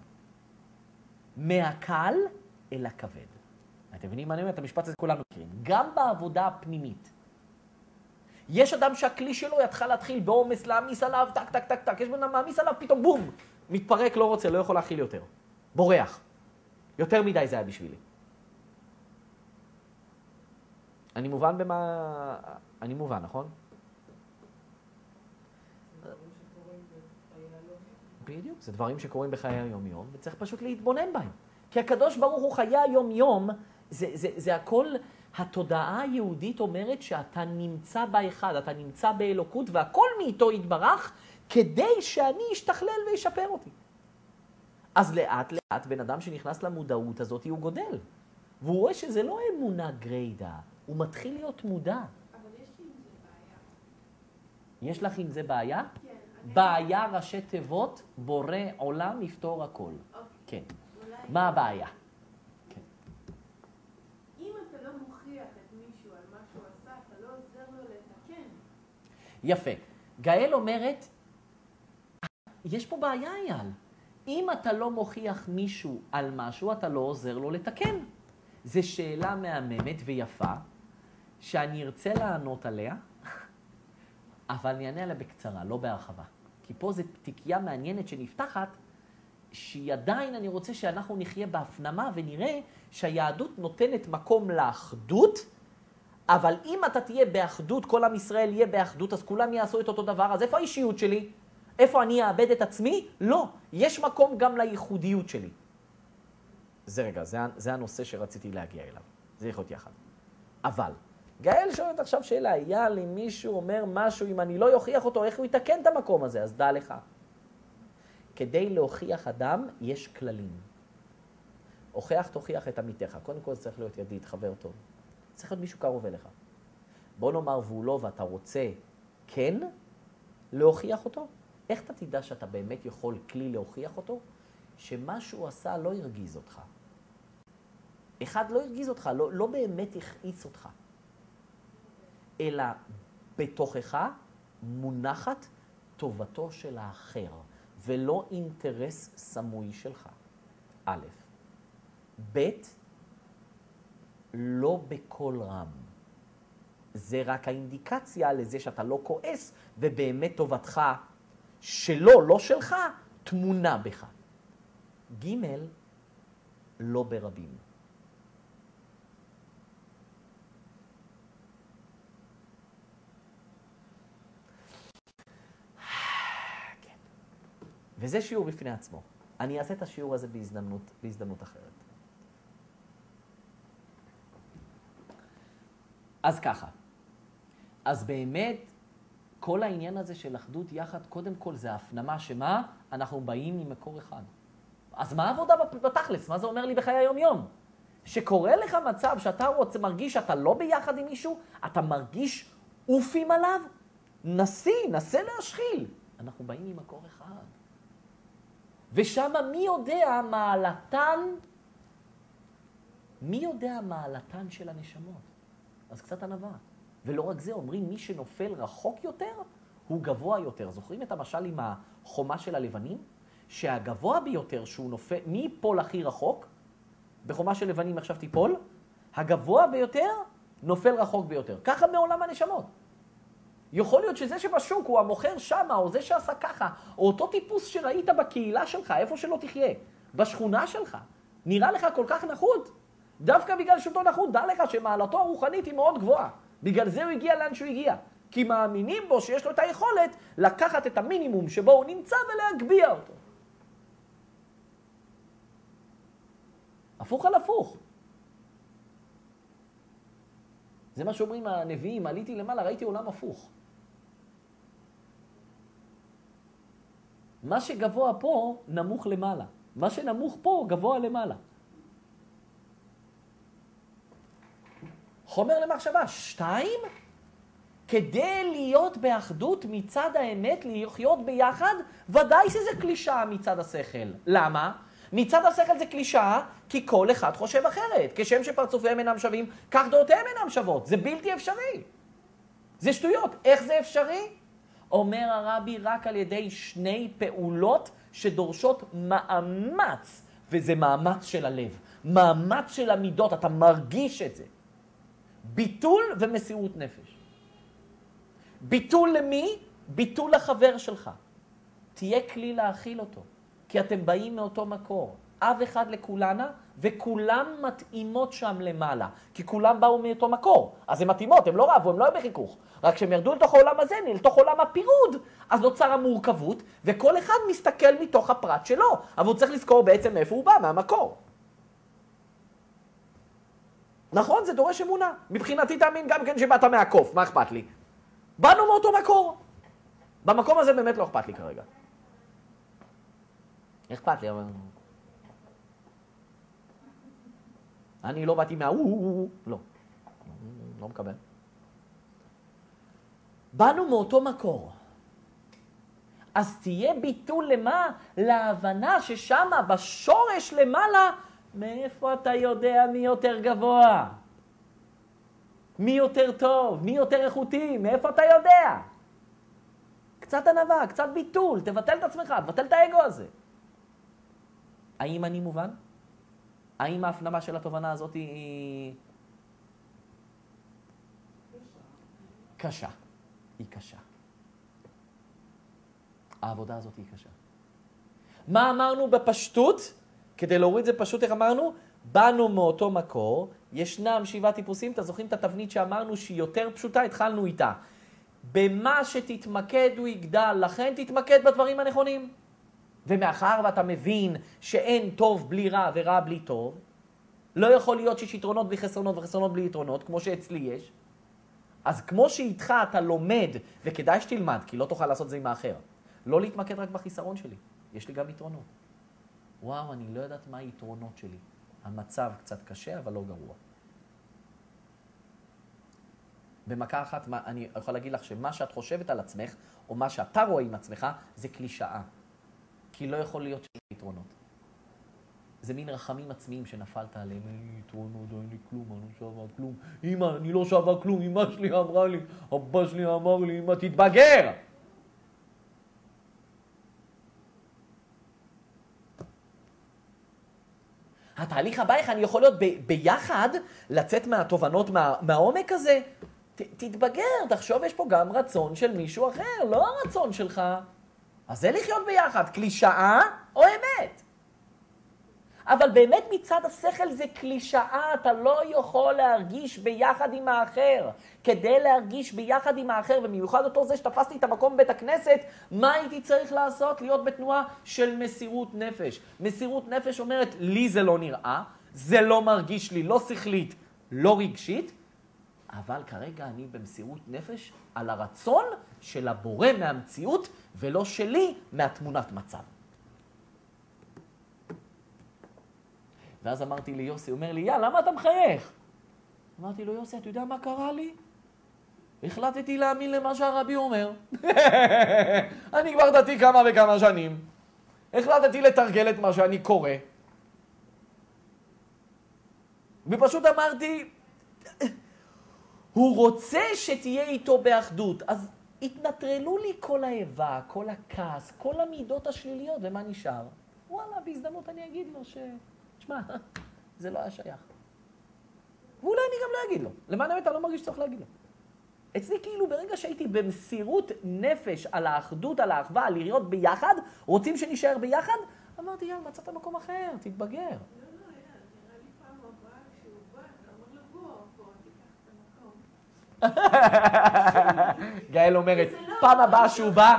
מהקל אל הכבד. אתם מבינים מה אני אומר? את המשפט הזה כולנו מכירים. גם בעבודה הפנימית. יש אדם שהכלי שלו יתחל להתחיל בעומס, להעמיס עליו, טק, טק, טק, טק. יש בן אדם מעמיס עליו, פתאום בום, מתפרק, לא רוצה, לא יכול להכיל יותר. בורח. יותר מדי זה היה בשבילי. אני מובן במה... אני מובן, נכון? בדיוק, זה דברים שקורים בחיי היום-יום, וצריך פשוט להתבונן בהם. כי הקדוש ברוך הוא חיי היום-יום, זה הכל, התודעה היהודית אומרת שאתה נמצא באחד, אתה נמצא באלוקות, והכל מאיתו יתברך, כדי שאני אשתכלל וישפר אותי. אז לאט לאט בן אדם שנכנס למודעות הזאת הוא גודל. והוא רואה שזה לא אמונה גריידה, הוא מתחיל להיות מודע. אבל יש לי עם זה בעיה. יש לך עם זה בעיה? כן. בעיה ראשי תיבות, בורא עולם יפתור הכל. כן. מה הבעיה? כן. אם אתה לא מוכיח את מישהו על מה שהוא עשה, אתה לא עוזר לו לתקן. יפה. גאל אומרת, יש פה בעיה, אייל. אם אתה לא מוכיח מישהו על משהו, אתה לא עוזר לו לתקן. זו שאלה מהממת ויפה, שאני ארצה לענות עליה, אבל אני אענה עליה בקצרה, לא בהרחבה. כי כי פה זו תיקייה מעניינת שנפתחת, שהיא עדיין, אני רוצה שאנחנו נחיה בהפנמה ונראה שהיהדות נותנת מקום לאחדות, אבל אם אתה תהיה באחדות, כל עם ישראל יהיה באחדות, אז כולם יעשו את אותו דבר, אז איפה האישיות שלי? איפה אני אאבד את עצמי? לא. יש מקום גם לייחודיות שלי. זה רגע, זה הנושא שרציתי להגיע אליו. זה יכול להיות יחד. אבל, גאל שואלת עכשיו שאלה, אייל, אם מישהו אומר משהו, אם אני לא יוכיח אותו, איך הוא יתקן את המקום הזה? אז דע לך. כדי להוכיח אדם, יש כללים. הוכיח, תוכיח את עמיתך. קודם כל, זה צריך להיות ידיד, חבר טוב. צריך להיות מישהו קרוב אליך. בוא נאמר והוא לא, ואתה רוצה כן להוכיח אותו. איך אתה תדע שאתה באמת יכול כלי להוכיח אותו? שמה שהוא עשה לא ירגיז אותך. אחד לא ירגיז אותך, לא באמת יכעיס אותך. אלא בתוכך מונחת טובתו של האחר, ולא אינטרס סמוי שלך. א', ב', לא בכל רם. זה רק האינדיקציה לזה שאתה לא כועס, ובאמת טובתך שלו, לא שלך, תמונה בך. ג', לא ברבים. כן. וזה שיעור בפני עצמו. אני אעשה את השיעור הזה בהזדמנות אחרת. אז ככה. אז באמת, כל העניין הזה של אחדות יחד, קודם כל זה ההפנמה שמה? אנחנו באים ממקור אחד. אז מה העבודה בתכלס? מה זה אומר לי בחיי היום-יום? שקורה לך מצב שאתה מרגיש שאתה לא ביחד עם מישהו, אתה מרגיש אופים עליו, נסה להשחיל. אנחנו באים ממקור אחד. ושם מי יודע מעלתן של הנשמות? אז קצת ענווה. ולא רק זה, אומרים מי שנופל רחוק יותר, הוא גבוה יותר. זוכרים את המשל עם החומה של הלבנים? שהגבוה ביותר שהוא נופל, מי ייפול הכי רחוק? בחומה של לבנים עכשיו תיפול? הגבוה ביותר נופל רחוק ביותר. ככה מעולם הנשמות. יכול להיות שזה שבשוק הוא המוכר שמה, או זה שעשה ככה, או אותו טיפוס שראית בקהילה שלך, איפה שלא תחיה, בשכונה שלך. נראה לך כל כך נחות? דווקא בגלל שאותו נחות, דע לך שמעלתו הרוחנית היא מאוד גבוהה. בגלל זה הוא הגיע לאן שהוא הגיע. כי מאמינים בו שיש לו את היכולת לקחת את המינימום שבו הוא נמצא ולהגביע אותו. הפוך על הפוך. זה מה שאומרים הנביאים, עליתי למעלה, ראיתי עולם הפוך. מה שגבוה פה, נמוך למעלה. מה שנמוך פה, גבוה למעלה. חומר למחשבה. 2, כדי להיות באחדות מצד האמת, לחיות ביחד, ודאי שזה קלישאה מצד השכל. למה? מצד השכל זה קלישאה, כי כל אחד חושב אחרת. כשם שפרצופיהם אינם שווים, כך דעותיהם אינם שוות. זה בלתי אפשרי. זה שטויות. איך זה אפשרי? אומר הרבי רק על ידי 2 פעולות שדורשות מאמץ, וזה מאמץ של הלב. מאמץ של המידות, אתה מרגיש את זה. ביטול ומסירות נפש. ביטול למי? ביטול לחבר שלך. תהיה כלי להכיל אותו. כי אתם באים מאותו מקור. אב אחד לכולנה, וכולם מתאימות שם למעלה. כי כולם באו מאותו מקור. אז הן מתאימות, הן לא רבו, הן לא היו בחיכוך. רק כשהם ירדו לתוך העולם הזה, לתוך עולם הפירוד, אז נוצר המורכבות, וכל אחד מסתכל מתוך הפרט שלו. אבל הוא צריך לזכור בעצם מאיפה הוא בא, מהמקור. נכון, זה דורש אמונה. מבחינתי תאמין גם כן שבאת מהקוף, מה אכפת לי? באנו מאותו מקור. במקום הזה באמת לא אכפת לי כרגע. אכפת לי, אבל... אני לא באתי לא. לא מקבל. באנו מאותו מקור. אז תהיה ביטול למה? להבנה ששמה בשורש למעלה, מאיפה אתה יודע מי יותר גבוה? מי יותר טוב? מי יותר איכותי? מאיפה אתה יודע? קצת ענווה, קצת ביטול, תבטל את עצמך, תבטל את האגו הזה. האם אני מובן? האם ההפנמה של התובנה הזאת היא... קשה. היא קשה. העבודה הזאת היא קשה. מה אמרנו בפשטות? כדי להוריד זה פשוט, איך אמרנו? באנו מאותו מקור, ישנם 7 טיפוסים, אתה זוכרים את התבנית שאמרנו שהיא יותר פשוטה, התחלנו איתה. במה שתתמקד הוא יגדל, לכן תתמקד בדברים הנכונים. ומאחר ואתה מבין שאין טוב בלי רע ורע בלי טוב, לא יכול להיות שיש יתרונות בלי חסרונות וחסרונות בלי יתרונות, כמו שאצלי יש. אז כמו שאיתך אתה לומד, וכדאי שתלמד, כי לא תוכל לעשות זה עם האחר, לא להתמקד רק בחיסרון שלי, יש לי גם יתרונות. וואו, אני לא יודעת מה היתרונות שלי. המצב קצת קשה, אבל לא גרוע. במכה אחת, אני יכול להגיד לך שמה שאת חושבת על עצמך, או מה שאתה רואה עם עצמך, זה קלישאה. כי לא יכול להיות שיש יתרונות. זה מין רחמים עצמיים שנפלת עליהם. אין לי יתרונות, אין לי כלום, אני לא שווה כלום. אמא, אני לא שווה כלום, אמא שלי אמרה לי, אבא שלי אמר לי, אמא, תתבגר! התהליך הבא, איך אני יכול להיות ביחד, לצאת מהתובנות, מהעומק הזה? תתבגר, תחשוב, יש פה גם רצון של מישהו אחר, לא הרצון שלך. אז זה לחיות ביחד, קלישאה או אמת. אבל באמת מצד השכל זה קלישאה, אתה לא יכול להרגיש ביחד עם האחר. כדי להרגיש ביחד עם האחר, ובמיוחד אותו זה שתפסתי את המקום בבית הכנסת, מה הייתי צריך לעשות? להיות בתנועה של מסירות נפש. מסירות נפש אומרת, לי זה לא נראה, זה לא מרגיש לי, לא שכלית, לא רגשית, אבל כרגע אני במסירות נפש על הרצון של הבורא מהמציאות, ולא שלי מהתמונת מצב. ואז אמרתי לי, יוסי, הוא אומר לי, למה אתה מחייך? אמרתי לו, יוסי, אתה יודע מה קרה לי? החלטתי להאמין למה שהרבי אומר. אני כבר דתי כמה וכמה שנים. החלטתי לתרגל את מה שאני קורא. ופשוט אמרתי, הוא רוצה שתהיה איתו באחדות. אז התנטרלו לי כל האיבה, כל הכעס, כל המידות השליליות, ומה נשאר? וואלה, בהזדמנות אני אגיד לו תשמע, זה לא היה שייך. ואולי אני גם לא אגיד לו. למען האמת, אני לא מרגיש שצריך להגיד לו. אצלי כאילו ברגע שהייתי במסירות נפש על האחדות, על האחווה, על להיות ביחד, רוצים שנשאר ביחד, אמרתי, יאללה, מצאת מקום אחר, תתבגר. לא, נראה לי פעם הבאה כשהוא בא, אתה אומר לו, בוא, תיקח את המקום. גאל אומרת, פעם הבאה שהוא בא...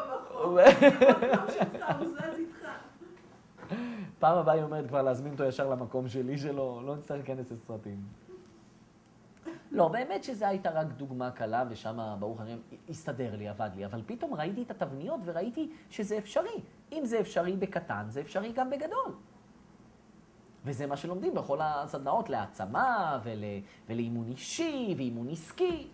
פעם הבאה היא אומרת כבר להזמין אותו ישר למקום שלי שלו, לא נצטרך להיכנס לסרטים. לא, באמת שזה הייתה רק דוגמה קלה, ושם ברוך ה' הסתדר לי, עבד לי, אבל פתאום ראיתי את התבניות וראיתי שזה אפשרי. אם זה אפשרי בקטן, זה אפשרי גם בגדול. וזה מה שלומדים בכל הסדנאות, להעצמה ולאימון אישי ואימון עסקי.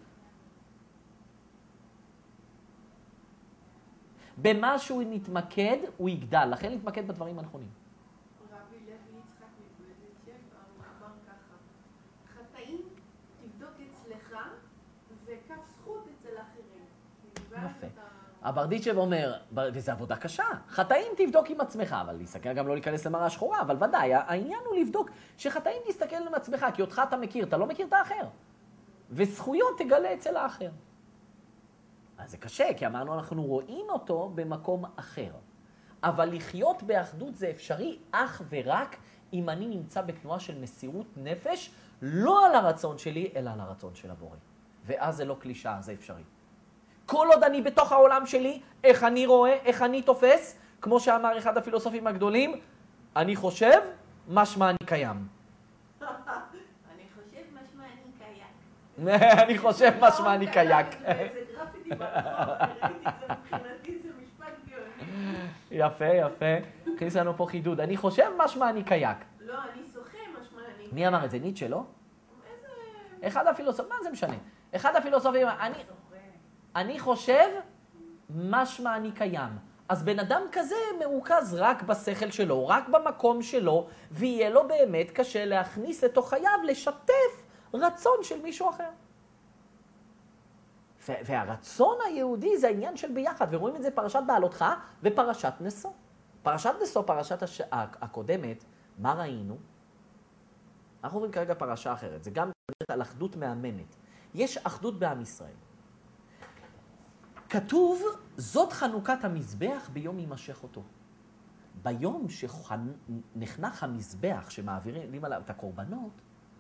במה שהוא נתמקד, הוא יגדל, לכן להתמקד בדברים הנכונים. רבי לוי יצחק מברדיצ'ב אמר ככה, חטאים תבדוק אצלך וכף זכות אצל אחרים. יפה. הברדיצ'ב אומר, וזו עבודה קשה, חטאים תבדוק עם עצמך, אבל להסתכל גם לא להיכנס למראה שחורה, אבל ודאי, העניין הוא לבדוק שחטאים תסתכל עם עצמך, כי אותך אתה מכיר, אתה לא מכיר את האחר. וזכויות תגלה אצל האחר. אז זה קשה, כי אמרנו, אנחנו רואים אותו במקום אחר. אבל לחיות באחדות זה אפשרי אך ורק אם אני נמצא בתנועה של מסירות נפש, לא על הרצון שלי, אלא על הרצון של הבורא. ואז זה לא קלישאה, זה אפשרי. כל עוד אני בתוך העולם שלי, איך אני רואה, איך אני תופס, כמו שאמר אחד הפילוסופים הגדולים, אני חושב, משמע אני קיים. אני חושב משמע אני קייק. אני חושב משמע אני קייק. זה גרפיטי ברחוב, ראיתי את זה מבחינתי, זה משפט גאוני. יפה, יפה. הכניס לנו פה חידוד. אני חושב משמע אני קייק. לא, אני שוחה משמע אני קייק. מי אמר את זה? ניטשה, לא? איזה... אחד הפילוסופים, מה זה משנה? אחד הפילוסופים, אני חושב משמע אני קיים. אז בן אדם כזה מרוכז רק בשכל שלו, רק במקום שלו, ויהיה לו באמת קשה להכניס לתוך חייו, לשתף רצון של מישהו אחר. והרצון היהודי זה העניין של ביחד, ורואים את זה פרשת בעלותך ופרשת נשוא. פרשת נשוא, פרשת הקודמת, מה ראינו? אנחנו רואים כרגע פרשה אחרת, זה גם מדברת על אחדות מאמנת. יש אחדות בעם ישראל. כתוב, זאת חנוכת המזבח ביום יימשך אותו. ביום שנחנך המזבח, שמעבירים עליו את הקורבנות,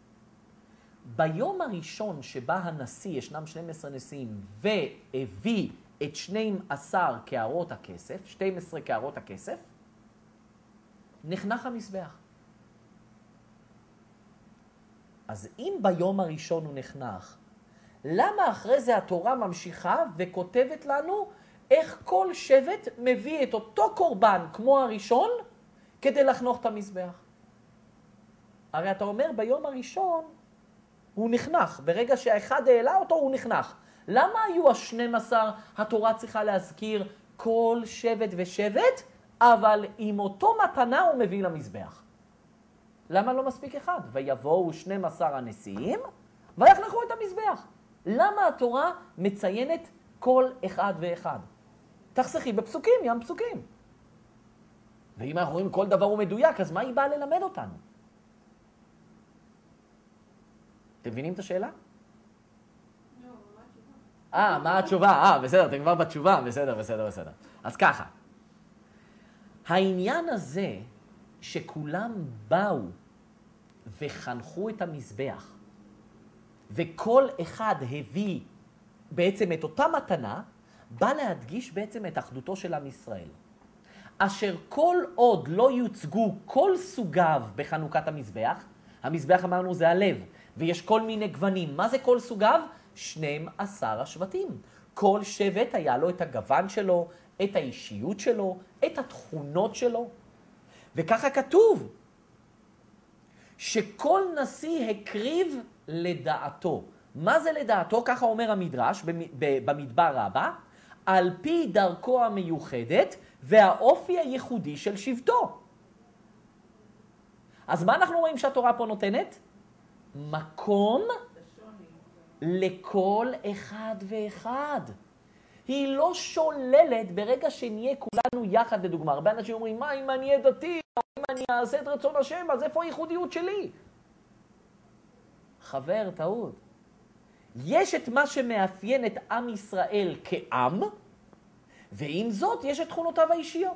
ביום הראשון שבה הנשיא, ישנם 12 נשיאים, והביא את 12 קערות הכסף, 12 קערות הכסף, נחנך המזבח. אז אם ביום הראשון הוא נחנך, למה אחרי זה התורה ממשיכה וכותבת לנו איך כל שבט מביא את אותו קורבן כמו הראשון כדי לחנוך את המזבח? הרי אתה אומר ביום הראשון הוא נחנך, ברגע שהאחד העלה אותו הוא נחנך. למה היו ה-12 התורה צריכה להזכיר כל שבט ושבט, אבל עם אותו מתנה הוא מביא למזבח? למה לא מספיק אחד? ויבואו 12 הנשיאים ויחנכו את המזבח. למה התורה מציינת כל אחד ואחד? תחסכי בפסוקים, ים פסוקים. ואם אנחנו רואים כל דבר הוא מדויק, אז מה היא באה ללמד אותנו? אתם מבינים את השאלה? מה התשובה? בסדר, אתם כבר בתשובה. בסדר. אז ככה. העניין הזה שכולם באו וחנכו את המזבח, וכל אחד הביא בעצם את אותה מתנה, בא להדגיש בעצם את אחדותו של עם ישראל. אשר כל עוד לא יוצגו כל סוגיו בחנוכת המזבח, המזבח אמרנו זה הלב, ויש כל מיני גוונים. מה זה כל סוגיו? 12 השבטים. כל שבט היה לו את הגוון שלו, את האישיות שלו, את התכונות שלו. וככה כתוב, שכל נשיא הקריב לדעתו. מה זה לדעתו? ככה אומר המדרש במדבר רבה, על פי דרכו המיוחדת והאופי הייחודי של שבטו. אז מה אנחנו רואים שהתורה פה נותנת? מקום לכל אחד ואחד. היא לא שוללת ברגע שנהיה כולנו יחד לדוגמה. הרבה אנשים אומרים, מה אם אני אהיה דתי, או אם אני אעשה את רצון השם, אז איפה הייחודיות שלי? חבר, טעות. יש את מה שמאפיין את עם ישראל כעם, ועם זאת יש את תכונותיו האישיות.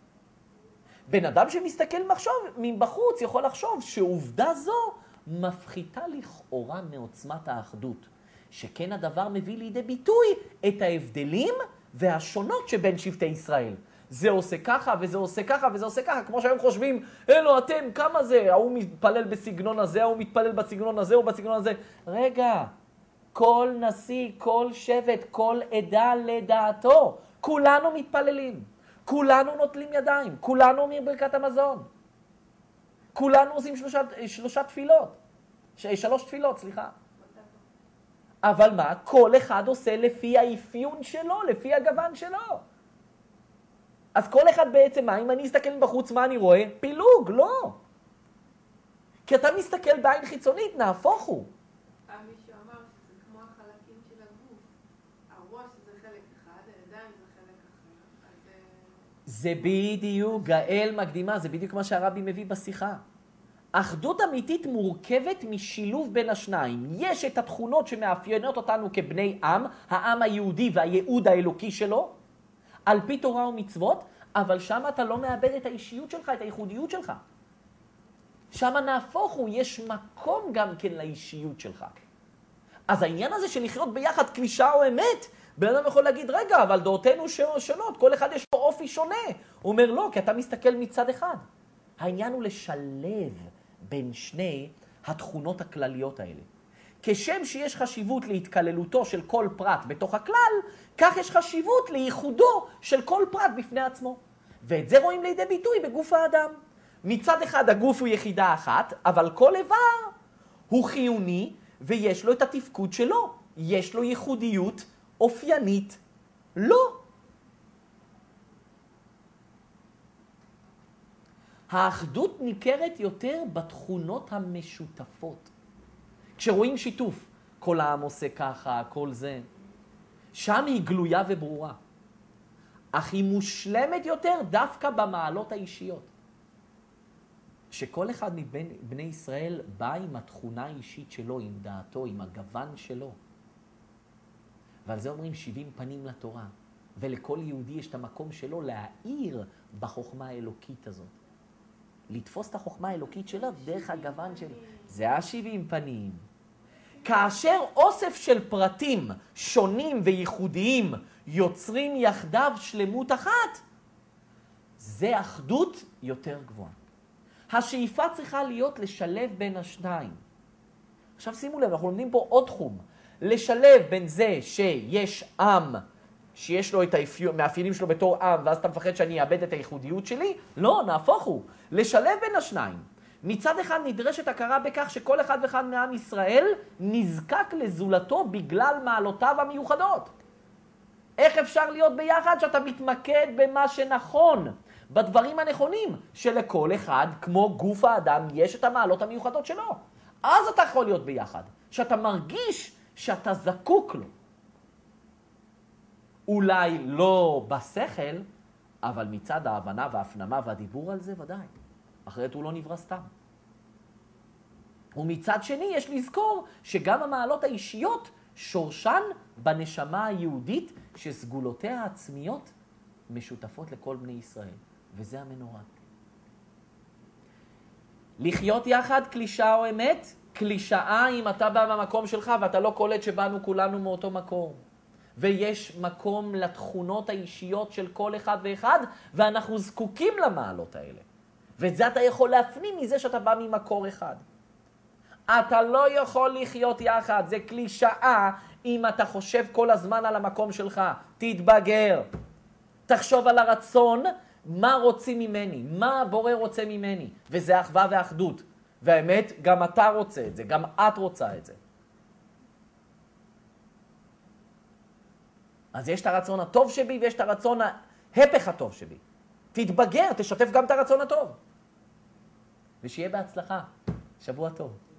בן אדם שמסתכל מבחוץ יכול לחשוב שעובדה זו מפחיתה לכאורה מעוצמת האחדות, שכן הדבר מביא לידי ביטוי את ההבדלים והשונות שבין שבטי ישראל. זה עושה ככה וזה עושה ככה וזה עושה ככה, כמו שהיום חושבים, אלו אתם, כמה זה? ההוא מתפלל בסגנון הזה, ההוא מתפלל בסגנון הזה או בסגנון הזה. רגע, כל נשיא, כל שבט, כל עדה לדעתו. כולנו מתפללים, כולנו נוטלים ידיים, כולנו אומרים ברכת המזון. כולנו עושים שלוש תפילות, סליחה. אבל מה? כל אחד עושה לפי האפיון שלו, לפי הגוון שלו. אז כל אחד בעצם, מה? אם אני אסתכל בחוץ, מה אני רואה? פילוג, לא. כי אתה מסתכל בעין חיצונית, נהפוך הוא. מישהו אמר שזה כמו החלקים של הגוף. הראש זה חלק אחד, הידיים זה חלק אחר. זה בדיוק, גאל מקדימה, זה בדיוק מה שהרבי מביא בשיחה. אחדות אמיתית מורכבת משילוב בין השניים. יש את התכונות שמאפיינות אותנו כבני עם, העם היהודי והייעוד האלוקי שלו, על פי תורה ומצוות, אבל שם אתה לא מאבד את האישיות שלך, את הייחודיות שלך. שם נהפוך הוא, יש מקום גם כן לאישיות שלך. אז העניין הזה של לחיות ביחד קלישה או אמת, בן אדם יכול להגיד, רגע, אבל דעותינו שונות, כל אחד יש לו אופי שונה. הוא אומר, לא, כי אתה מסתכל מצד אחד. העניין הוא לשלב בין שני התכונות הכלליות האלה. כשם שיש חשיבות להתכללותו של כל פרט בתוך הכלל, כך יש חשיבות לייחודו של כל פרט בפני עצמו. ואת זה רואים לידי ביטוי בגוף האדם. מצד אחד הגוף הוא יחידה אחת, אבל כל איבר הוא חיוני ויש לו את התפקוד שלו. יש לו ייחודיות אופיינית. לא. האחדות ניכרת יותר בתכונות המשותפות. כשרואים שיתוף, כל העם עושה ככה, כל זה, שם היא גלויה וברורה. אך היא מושלמת יותר דווקא במעלות האישיות. שכל אחד מבני ישראל בא עם התכונה האישית שלו, עם דעתו, עם הגוון שלו. ועל זה אומרים 70 פנים לתורה. ולכל יהודי יש את המקום שלו להאיר בחוכמה האלוקית הזאת. לתפוס את החוכמה האלוקית שלה דרך הגוון של... זה ה-70 פנים. כאשר אוסף של פרטים שונים וייחודיים יוצרים יחדיו שלמות אחת, זה אחדות יותר גבוהה. השאיפה צריכה להיות לשלב בין השניים. עכשיו שימו לב, אנחנו לומדים פה עוד תחום. לשלב בין זה שיש עם, שיש לו את המאפיינים שלו בתור עם, ואז אתה מפחד שאני אאבד את הייחודיות שלי? לא, נהפוך הוא. לשלב בין השניים. מצד אחד נדרשת הכרה בכך שכל אחד ואחד מעם ישראל נזקק לזולתו בגלל מעלותיו המיוחדות. איך אפשר להיות ביחד שאתה מתמקד במה שנכון, בדברים הנכונים, שלכל אחד, כמו גוף האדם, יש את המעלות המיוחדות שלו. אז אתה יכול להיות ביחד, שאתה מרגיש שאתה זקוק לו. אולי לא בשכל, אבל מצד ההבנה וההפנמה והדיבור על זה ודאי. אחרת הוא לא נברא סתם. ומצד שני יש לזכור שגם המעלות האישיות שורשן בנשמה היהודית שסגולותיה העצמיות משותפות לכל בני ישראל. וזה המנורה. לחיות יחד קלישאה או אמת? קלישאה אם אתה בא במקום שלך ואתה לא קולט שבאנו כולנו מאותו מקום. ויש מקום לתכונות האישיות של כל אחד ואחד, ואנחנו זקוקים למעלות האלה. ואת זה אתה יכול להפנים מזה שאתה בא ממקור אחד. אתה לא יכול לחיות יחד, זה קלישאה אם אתה חושב כל הזמן על המקום שלך. תתבגר. תחשוב על הרצון, מה רוצים ממני, מה הבורא רוצה ממני. וזה אחווה ואחדות. והאמת, גם אתה רוצה את זה, גם את רוצה את זה. אז יש את הרצון הטוב שבי ויש את הרצון ההפך הטוב שבי. תתבגר, תשתף גם את הרצון הטוב. ושיהיה בהצלחה. שבוע טוב.